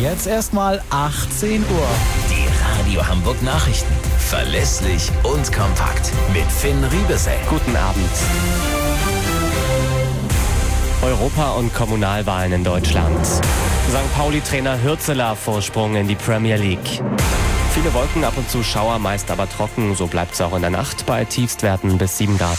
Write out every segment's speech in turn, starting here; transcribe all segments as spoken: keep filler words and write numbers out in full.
Jetzt erstmal achtzehn Uhr. Die Radio Hamburg Nachrichten. Verlässlich und kompakt. Mit Finn Riebesell. Guten Abend. Europa- und Kommunalwahlen in Deutschland. Sankt Pauli-Trainer Hürzeler Vorsprung in die Premier League. Viele Wolken, ab und zu Schauer, meist aber trocken. So bleibt es auch in der Nacht bei Tiefstwerten bis sieben Grad.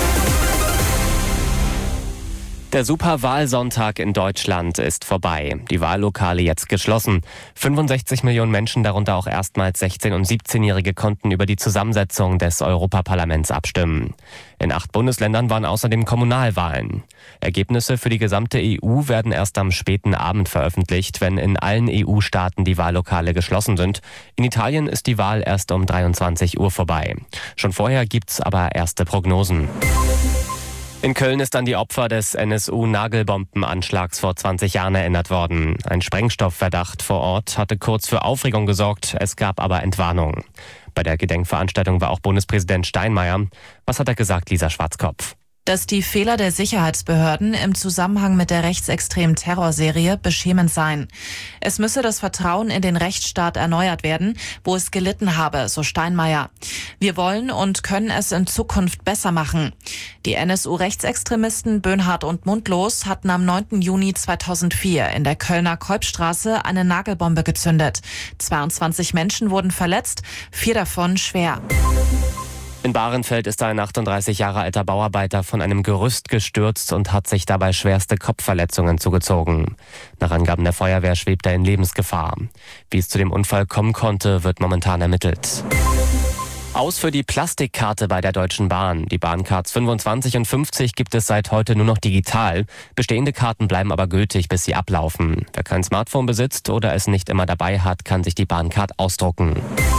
Der Superwahlsonntag in Deutschland ist vorbei. Die Wahllokale jetzt geschlossen. fünfundsechzig Millionen Menschen, darunter auch erstmals sechzehn- und siebzehnjährige, konnten über die Zusammensetzung des Europaparlaments abstimmen. In acht Bundesländern waren außerdem Kommunalwahlen. Ergebnisse für die gesamte E U werden erst am späten Abend veröffentlicht, wenn in allen E U-Staaten die Wahllokale geschlossen sind. In Italien ist die Wahl erst um dreiundzwanzig Uhr vorbei. Schon vorher gibt's aber erste Prognosen. In Köln ist an die Opfer des N S U-Nagelbombenanschlags vor zwanzig Jahren erinnert worden. Ein Sprengstoffverdacht vor Ort hatte kurz für Aufregung gesorgt, es gab aber Entwarnung. Bei der Gedenkveranstaltung war auch Bundespräsident Steinmeier. Was hat er gesagt, Lisa Schwarzkopf? Dass die Fehler der Sicherheitsbehörden im Zusammenhang mit der rechtsextremen Terrorserie beschämend seien. Es müsse das Vertrauen in den Rechtsstaat erneuert werden, wo es gelitten habe, so Steinmeier. Wir wollen und können es in Zukunft besser machen. Die N S U-Rechtsextremisten Böhnhardt und Mundlos hatten am neunten Juni zweitausendvier in der Kölner Kolbstraße eine Nagelbombe gezündet. zweiundzwanzig Menschen wurden verletzt, vier davon schwer. In Bahrenfeld ist ein achtunddreißig Jahre alter Bauarbeiter von einem Gerüst gestürzt und hat sich dabei schwerste Kopfverletzungen zugezogen. Nach Angaben der Feuerwehr schwebt er in Lebensgefahr. Wie es zu dem Unfall kommen konnte, wird momentan ermittelt. Aus für die Plastikkarte bei der Deutschen Bahn. Die Bahncards fünfundzwanzig und fünfzig gibt es seit heute nur noch digital. Bestehende Karten bleiben aber gültig, bis sie ablaufen. Wer kein Smartphone besitzt oder es nicht immer dabei hat, kann sich die Bahncard ausdrucken.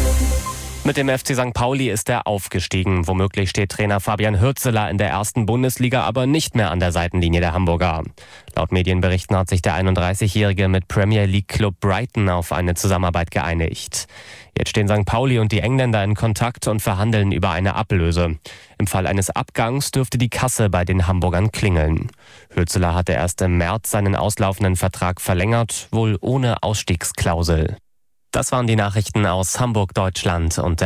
Mit dem F C Sankt Pauli ist er aufgestiegen. Womöglich steht Trainer Fabian Hürzeler in der ersten Bundesliga aber nicht mehr an der Seitenlinie der Hamburger. Laut Medienberichten hat sich der einunddreißigjährige mit Premier League Club Brighton auf eine Zusammenarbeit geeinigt. Jetzt stehen Sankt Pauli und die Engländer in Kontakt und verhandeln über eine Ablöse. Im Fall eines Abgangs dürfte die Kasse bei den Hamburgern klingeln. Hürzeler hatte erst im März seinen auslaufenden Vertrag verlängert, wohl ohne Ausstiegsklausel. Das waren die Nachrichten aus Hamburg, Deutschland und der